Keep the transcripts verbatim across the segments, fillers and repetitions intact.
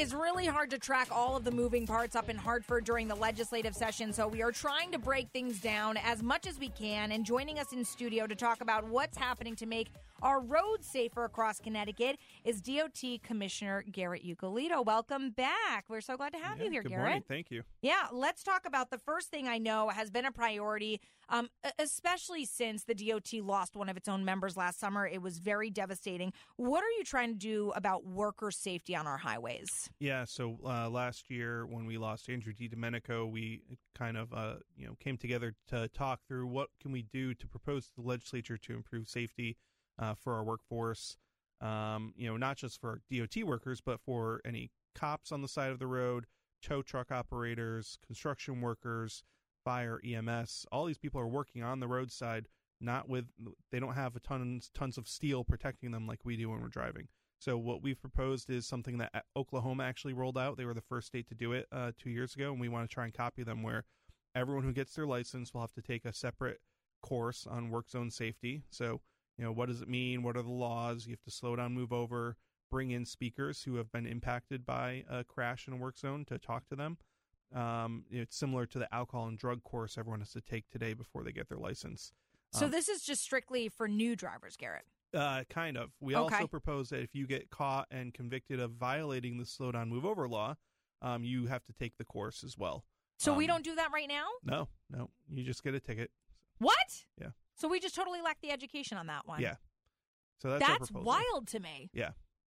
is really hard to track all of the moving parts up in Hartford during the legislative session, so we are trying to break things down as much as we can. And joining us in studio to talk about what's happening to make our roads safer across Connecticut is D O T Commissioner Garrett Uccolito. Welcome back. We're so glad to have yeah, you here, good Garrett. Morning. Thank you. Yeah, let's talk about the first thing I know has been a priority, um, especially since the D O T lost one of its own members last summer. It was very devastating. What are you trying to do about worker safety on our highways? Yeah, so uh, last year when we lost Andrew DiDomenico, we kind of uh, you know came together to talk through what can we do to propose to the legislature to improve safety uh, for our workforce. Um, you know, not just for D O T workers, but for any cops on the side of the road, tow truck operators, construction workers, fire, E M S. All these people are working on the roadside, not with, they don't have a tons, tons of steel protecting them like we do when we're driving. So what we've proposed is something that Oklahoma actually rolled out. They were the first state to do it uh, two years ago, and we want to try and copy them, where everyone who gets their license will have to take a separate course on work zone safety. So, you know, what does it mean? What are the laws? You have to slow down, move over, bring in speakers who have been impacted by a crash in a work zone to talk to them. Um, it's similar to the alcohol and drug course everyone has to take today before they get their license. So um, this is just strictly for new drivers, Garrett? Uh, kind of. We Okay. also propose that if you get caught and convicted of violating the slow down, move over law, um, you have to take the course as well. So um, we don't do that right now? No, no. You just get a ticket. What? Yeah. So we just totally lack the education on that one. Yeah. So that's our That's proposal. wild to me. Yeah.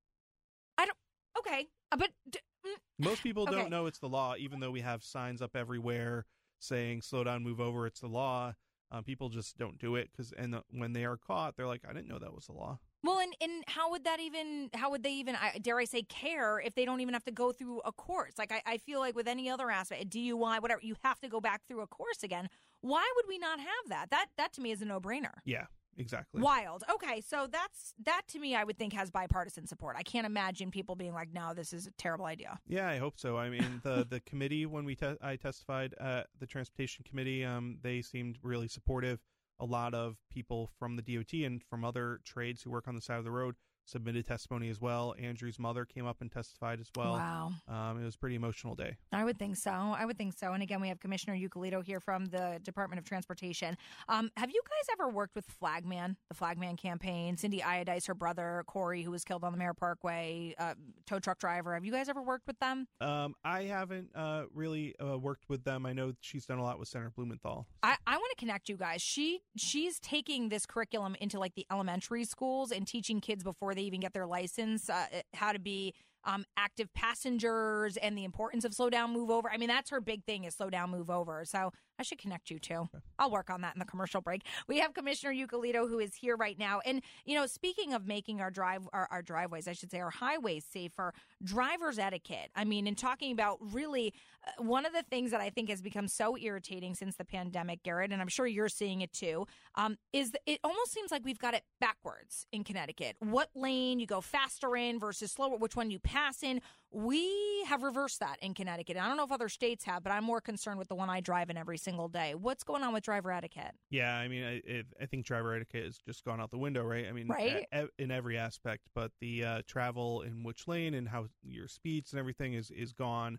I don't. Okay, uh, but d- mm, Most people Okay. don't know it's the law, even though we have signs up everywhere saying "slow down, move over." It's the law. Um, people just don't do it because, and the, when they are caught, they're like, "I didn't know that was the law." well, and, and how would that even? How would they even? I- Dare I say, care if they don't even have to go through a course? Like I, I feel like with any other aspect, a D U I, whatever, you have to go back through a course again. Why would we not have that? That that to me is a no-brainer. Yeah, exactly. Wild. Okay, so that's that to me. I would think has bipartisan support. I can't imagine people being like, "No, this is a terrible idea." Yeah, I hope so. I mean, the the committee when we te- I testified at the transportation committee, um, they seemed really supportive. A lot of people from the D O T and from other trades who work on the side of the road submitted testimony as well. Andrew's mother came up and testified as well. Wow. Um, it was a pretty emotional day. I would think so. I would think so. And again, we have Commissioner Uccolito here from the Department of Transportation. Um, have you guys ever worked with Flagman, the Flagman campaign? Cindy Iodice, her brother, Corey, who was killed on the Mayor Parkway, uh, tow truck driver. Have you guys ever worked with them? Um, I haven't uh, really uh, worked with them. I know she's done a lot with Senator Blumenthal. I, I want to connect you guys. She She's taking this curriculum into like the elementary schools and teaching kids before they even get their license uh, how to be um, active passengers and the importance of slow down, move over. I mean, that's her big thing is slow down, move over. So I should connect you too. Okay. I'll work on that in the commercial break. We have Commissioner Uccolito who is here right now. And, you know, speaking of making our drive, our, our driveways, I should say our highways safer, driver's etiquette. I mean, in talking about really uh, one of the things that I think has become so irritating since the pandemic, Garrett, and I'm sure you're seeing it too, um, is it almost seems like we've got it backwards in Connecticut. What lane you go faster in versus slower, which one you pass in. We have reversed that in Connecticut. I don't know if other states have, but I'm more concerned with the one I drive in every single day. What's going on with driver etiquette? Yeah, I mean, I, I think driver etiquette has just gone out the window, right? I mean, right? A, a, in every aspect, but the uh, travel in which lane and how your speeds and everything is, is gone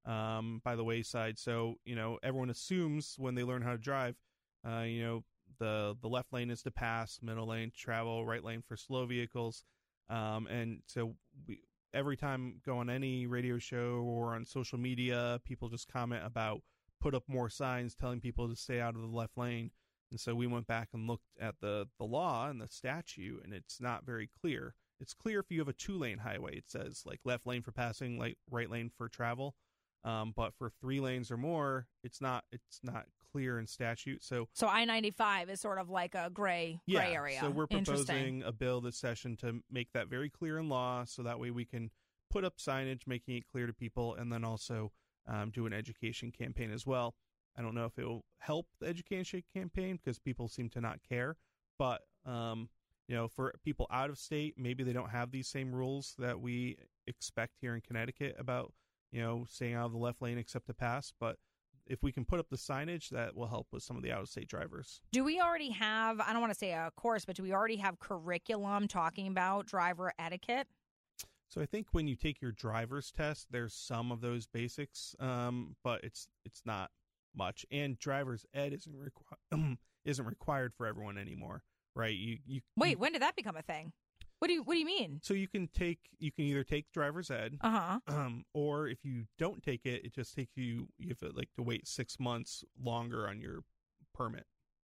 um, by the wayside. So, you know, everyone assumes when they learn how to drive, uh, you know, the, the left lane is to pass, middle lane to travel, right lane for slow vehicles. Um, and so we... Every time go on any radio show or on social media, people just comment about put up more signs telling people to stay out of the left lane. And so we went back and looked at the, the law and the statute, and it's not very clear. It's clear if you have a two-lane highway. It says, like, left lane for passing, like right lane for travel. Um, but for three lanes or more, it's not it's not clear in statute. So so I ninety-five is sort of like a gray yeah, gray area. So we're proposing a bill this session to make that very clear in law, so that way we can put up signage making it clear to people, and then also um, do an education campaign as well. I don't know if it will help the education campaign because people seem to not care, but um, you know, for people out of state, maybe they don't have these same rules that we expect here in Connecticut about, you know, staying out of the left lane except to pass. But if we can put up the signage, that will help with some of the out-of-state drivers. Do we already have, I don't want to say a course, but do we already have curriculum talking about driver etiquette? So I think when you take your driver's test, there's some of those basics, um, but it's it's not much. And driver's ed isn't requ- isn't required for everyone anymore, right? You you Wait, you, when did that become a thing? What do you What do you mean? So you can take you can either take driver's ed, Uh huh. um, or if you don't take it, it just takes you you have to, like to wait six months longer on your permit.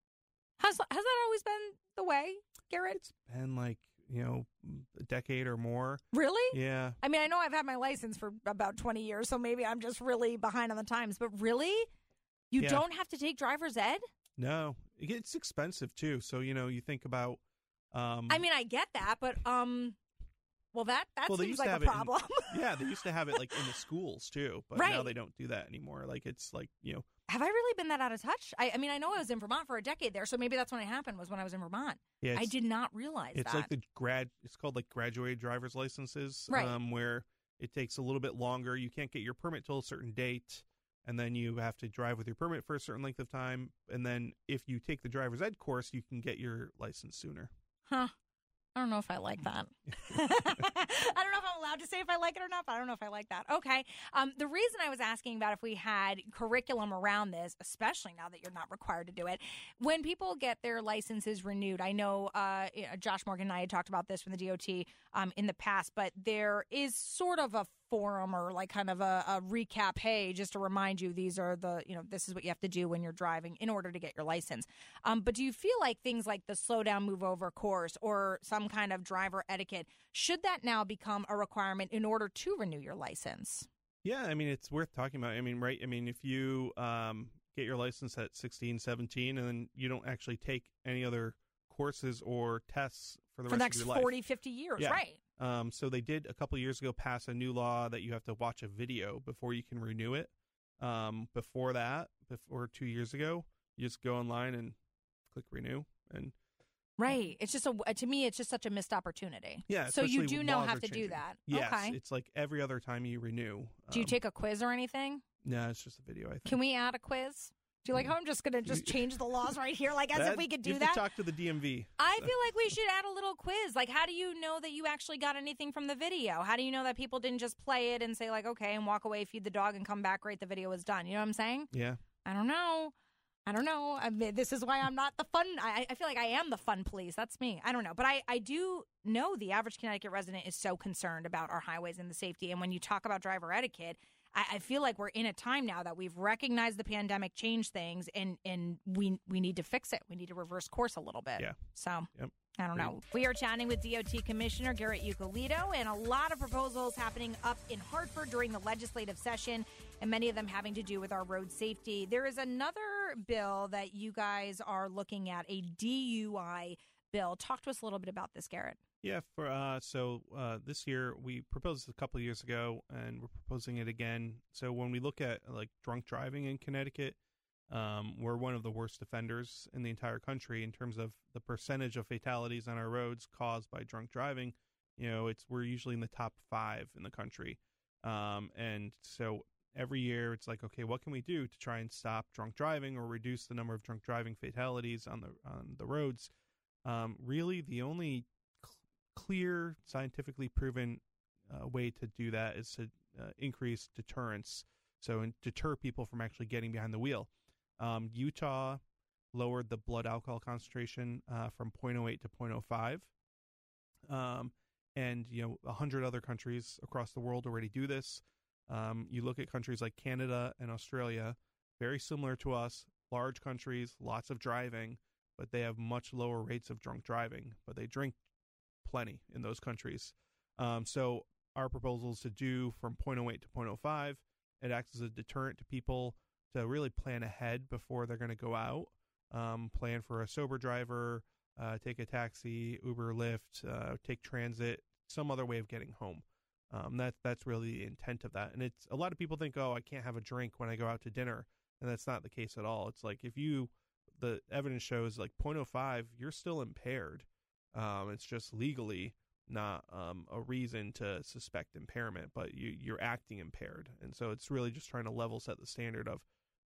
Has Has that always been the way, Garrett? It's been like you know a decade or more. Really? Yeah. I mean, I know I've had my license for about twenty years, so maybe I'm just really behind on the times. But really, you Yeah. don't have to take driver's ed? No, it's expensive too. So you know you think about. Um, I mean, I get that, but um, well, that that well, they seems used to like have a it in- problem. yeah, they used to have it like in the schools too, but now Right. they don't do that anymore. Like it's like you know. Have I really been that out of touch? I, I mean, I know I was in Vermont for a decade there, so maybe that's when it happened. Was when I was in Vermont. Yeah, I it's- did not realize It's that. like the grad. It's called like graduated driver's licenses, Right. um, where it takes a little bit longer. You can't get your permit till a certain date, and then you have to drive with your permit for a certain length of time. And then if you take the driver's ed course, you can get your license sooner. Huh. I don't know if I like that. I don't know if I'm allowed to say if I like it or not, but I don't know if I like that. Okay. Um, the reason I was asking about if we had curriculum around this, especially now that you're not required to do it, when people get their licenses renewed, I know uh, you know, Josh Morgan and I had talked about this from the D O T um, in the past, but there is sort of a forum or like kind of a, a recap. Hey, just to remind you, these are the, you know, this is what you have to do when you're driving in order to get your license. Um, but do you feel like things like the slow down, move over course or some kind of driver etiquette, should that now become a requirement in order to renew your license? Yeah, I mean it's worth talking about. I mean, right? I mean, if you um, get your license at sixteen, seventeen, and then you don't actually take any other courses or tests for the For rest the next of your life. forty, fifty years, Yeah. right? Um, so they did a couple years ago pass a new law that you have to watch a video before you can renew it. Um, before that, before two years ago, you just go online and click renew, and Right. It's just a, to me, it's just such a missed opportunity. yeah. So you especially do when now laws have are to do changing. that. Yes, Okay. it's like every other time you renew. Do you um, take a quiz or anything? No, it's just a video. I think. Can we add a quiz? Do you like how I'm just going to just change the laws right here, like as That- if we could you do have that? to talk to the D M V. I feel like we should add a little quiz. Like, how do you know that you actually got anything from the video? How do you know that people didn't just play it and say, like, okay, and walk away, feed the dog, and come back, great, the video was done? You know what I'm saying? Yeah. I don't know. I don't know. I mean, this is why I'm not the fun. I, I feel like I am the fun police. That's me. I don't know. But I, I do know the average Connecticut resident is so concerned about our highways and the safety. And when you talk about driver etiquette, I, I feel like we're in a time now that we've recognized the pandemic changed things, and, and we we need to fix it. We need to reverse course a little bit. Yeah. So Yep. I don't know. We are chatting with D O T Commissioner Garrett Ucolito, and a lot of proposals happening up in Hartford during the legislative session, and many of them having to do with our road safety. There is another bill that you guys are looking at, a D U I bill. Talk to us a little bit about this, Garrett. Yeah, for uh, so uh, this year we proposed a couple of years ago, and we're proposing it again. So when we look at like drunk driving in Connecticut, um, we're one of the worst offenders in the entire country in terms of the percentage of fatalities on our roads caused by drunk driving. You know, it's we're usually in the top five in the country, um, and so every year it's like, okay, what can we do to try and stop drunk driving or reduce the number of drunk driving fatalities on the on the roads? Um, really, the only clear, scientifically proven uh, way to do that is to uh, increase deterrence, so and deter people from actually getting behind the wheel. Um, Utah lowered the blood alcohol concentration uh, from zero point zero eight to zero point zero five, um, and you know a hundred other countries across the world already do this. Um, you look at countries like Canada and Australia, very similar to us, large countries, lots of driving, but they have much lower rates of drunk driving, but they drink plenty in those countries. Um, so our proposal is to do from zero point zero eight to zero point zero five. It acts as a deterrent to people to really plan ahead before they're going to go out. Um, plan for a sober driver, uh, take a taxi, Uber, Lyft, uh, take transit, some other way of getting home. Um, that, that's really the intent of that. And it's a lot of people think, oh, I can't have a drink when I go out to dinner. And that's not the case at all. It's like if you, the evidence shows like zero point zero five, you're still impaired. Um, it's just legally not um, a reason to suspect impairment, but you, you're acting impaired. And so it's really just trying to level set the standard of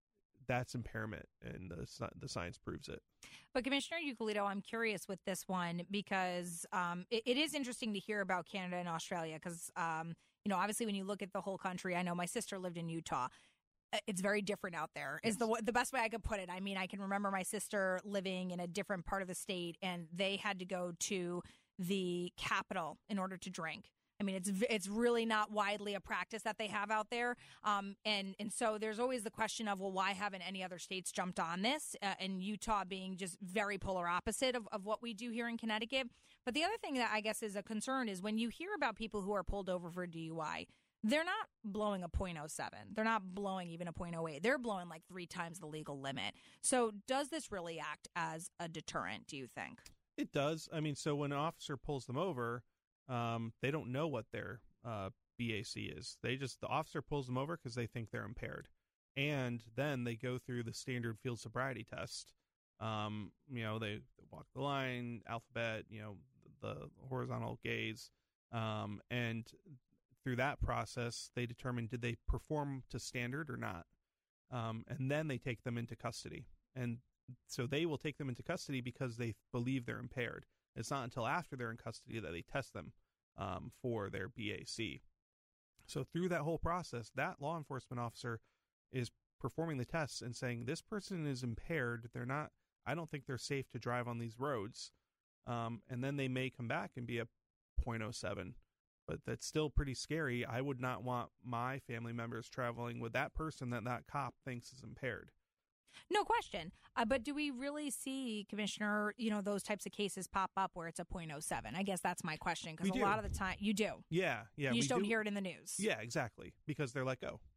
that's impairment, and the the science proves it. But Commissioner Euclid, I'm curious with this one because um, it, it is interesting to hear about Canada and Australia because, um, you know, obviously when you look at the whole country, I know my sister lived in Utah. It's very different out there is the the best way I could put it. I mean, I can remember my sister living in a different part of the state, and they had to go to the capital in order to drink. I mean, it's it's really not widely a practice that they have out there. Um, and, and so there's always the question of, well, why haven't any other states jumped on this? Uh, and Utah being just very polar opposite of, of what we do here in Connecticut. But the other thing that I guess is a concern is when you hear about people who are pulled over for D U I, they're not blowing a point oh seven. They're not blowing even a point oh eight. They're blowing like three times the legal limit. So does this really act as a deterrent, do you think? It does. I mean, so when an officer pulls them over, um, they don't know what their uh, B A C is. They just, the officer pulls them over because they think they're impaired. And then they go through the standard field sobriety test. Um, you know, they, they walk the line, alphabet, you know, the, the horizontal gaze, um, and through that process, they determine did they perform to standard or not. Um, and then they take them into custody. And so they will take them into custody because they believe they're impaired. It's not until after they're in custody that they test them um, for their B A C. So through that whole process, that law enforcement officer is performing the tests and saying, this person is impaired. They're not, I don't think they're safe to drive on these roads. Um, and then they may come back and be a point oh seven. But that's still pretty scary. I would not want my family members traveling with that person that that cop thinks is impaired. No question. Uh, but do we really see, Commissioner, you know, those types of cases pop up where it's a point oh seven? I guess that's my question, because a lot of the time you do. Yeah, yeah. You just don't do. hear it in the news. Yeah, exactly. Because they're let go.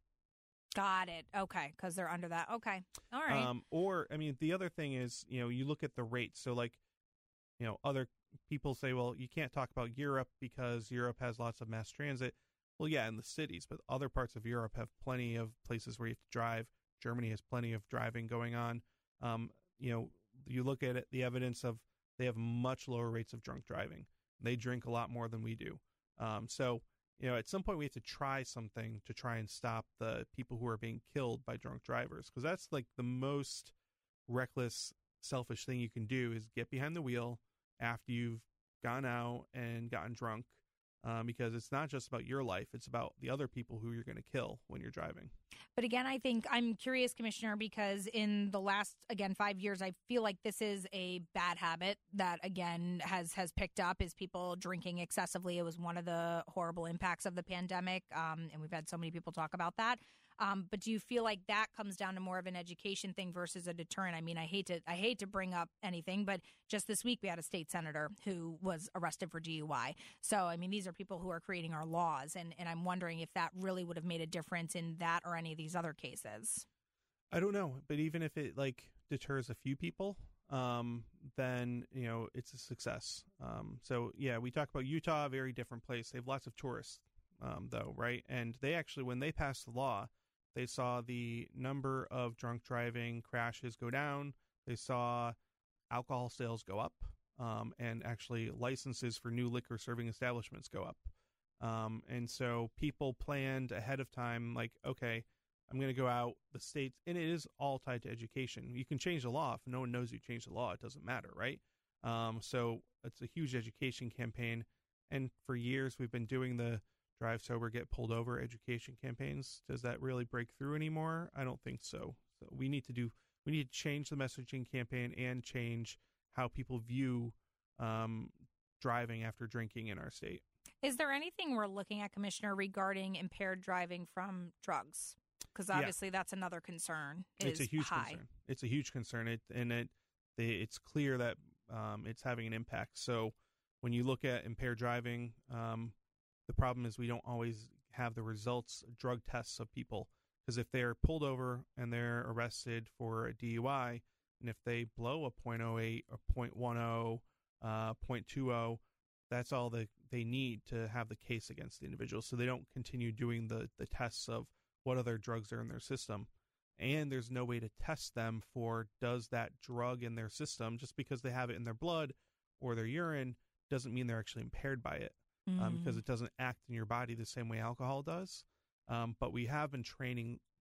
Got it. Okay. Because they're under that. Okay. All right. Um, or, I mean, the other thing is, you know, you look at the rates. So, like, you know, other people say, well, you can't talk about Europe because Europe has lots of mass transit. Well, yeah, in the cities, but other parts of Europe have plenty of places where you have to drive. Germany has plenty of driving going on. Um, you know, you look at it, the evidence of they have much lower rates of drunk driving. They drink a lot more than we do. Um, so, you know, at some point we have to try something to try and stop the people who are being killed by drunk drivers, because that's like the most reckless, selfish thing you can do is get behind the wheel after you've gone out and gotten drunk, um, because it's not just about your life. It's about the other people who you're going to kill when you're driving. But again, I think I'm curious, Commissioner, because in the last, again, five years, I feel like this is a bad habit that, again, has has picked up is people drinking excessively. It was one of the horrible impacts of the pandemic, um, and we've had so many people talk about that. Um, but do you feel like that comes down to more of an education thing versus a deterrent? I mean, I hate to I hate to bring up anything, but just this week we had a state senator who was arrested for D U I. So, I mean, these are people who are creating our laws, and, and I'm wondering if that really would have made a difference in that or any of these other cases. I don't know, but even if it like deters a few people, um, then, you know, it's a success. Um, so, yeah, we talk about Utah, a very different place. They have lots of tourists, um, though, right? And they actually, when they passed the law, they saw the number of drunk driving crashes go down. They saw alcohol sales go up, um, and actually licenses for new liquor serving establishments go up. Um, and so people planned ahead of time, like, okay, I'm going to go out the states, and it is all tied to education. You can change the law. If no one knows you changed the law, it doesn't matter, right? Um, so it's a huge education campaign. And for years, we've been doing the drive sober, get pulled over education campaigns. Does that really break through anymore? I don't think so. So we need to do, we need to change the messaging campaign and change how people view um, driving after drinking in our state. Is there anything we're looking at, Commissioner, regarding impaired driving from drugs? Because obviously yeah. that's another concern. It's a huge high. concern. It's a huge concern. It, and it, it's clear that um, it's having an impact. So when you look at impaired driving, um, the problem is we don't always have the results, drug tests of people. Because if they're pulled over and they're arrested for a D U I, and if they blow a point oh eight or point one oh, uh, point two oh, that's all they, they need to have the case against the individual. So they don't continue doing the, the tests of what other drugs are in their system. And there's no way to test them for does that drug in their system, just because they have it in their blood or their urine, doesn't mean they're actually impaired by it. Mm-hmm. Um, because it doesn't act in your body the same way alcohol does. Um, but we have been training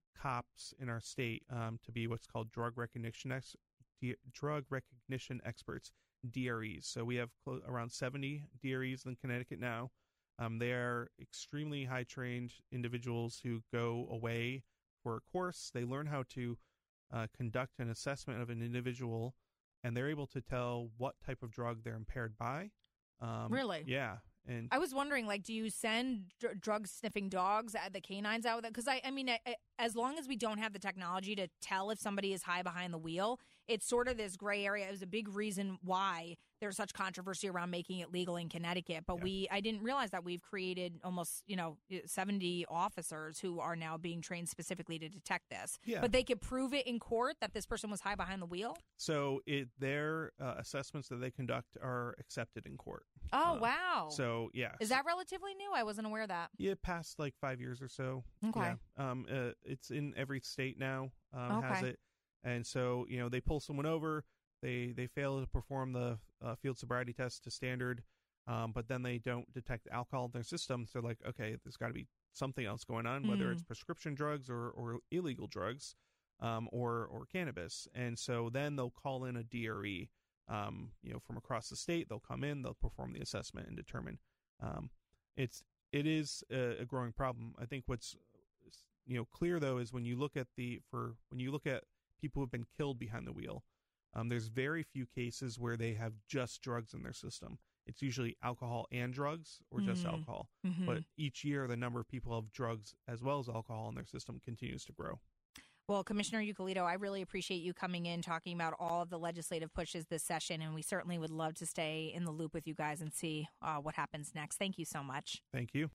cops in our state um, to be what's called drug recognition ex- D- drug recognition experts, D R Es. So we have clo- around seventy D R Es in Connecticut now. Um, they are extremely high trained individuals who go away for a course. They learn how to uh, conduct an assessment of an individual, and they're able to tell what type of drug they're impaired by. Um, Really? Yeah. And I was wondering, like, do you send dr- drug sniffing dogs, at the canines out with it? Because I, I mean, I, I, as long as we don't have the technology to tell if somebody is high behind the wheel, it's sort of this gray area. It was a big reason why there's such controversy around making it legal in Connecticut. But Yeah. we, I didn't realize that we've created almost, you know, seventy officers who are now being trained specifically to detect this. Yeah. But they could prove it in court that this person was high behind the wheel. so it their uh, assessments that they conduct are accepted in court. Oh, Uh, wow. So yeah. Is that relatively new? I wasn't aware of that. Yeah, past like five years or so. Okay. Yeah. Um, uh, it's in every state now. Um, has Okay. it, and so you know they pull someone over, they they fail to perform the uh, field sobriety test to standard, um, but then they don't detect alcohol in their system. So they're like, okay, there's got to be something else going on, whether Mm. it's prescription drugs or or illegal drugs, um, or or cannabis. And so then they'll call in a D R E, um, you know, from across the state. They'll come in, they'll perform the assessment and determine. Um, it's it is a, a growing problem. I think what's you know clear though is when you look at the for when you look at people who've been killed behind the wheel, um, there's very few cases where they have just drugs in their system. It's usually alcohol and drugs or just Mm. alcohol. Mhm. But each year, the number of people who have drugs as well as alcohol in their system continues to grow. Well, Commissioner Eucalito, I really appreciate you coming in, talking about all of the legislative pushes this session, and we certainly would love to stay in the loop with you guys and see uh, what happens next. Thank you so much. Thank you.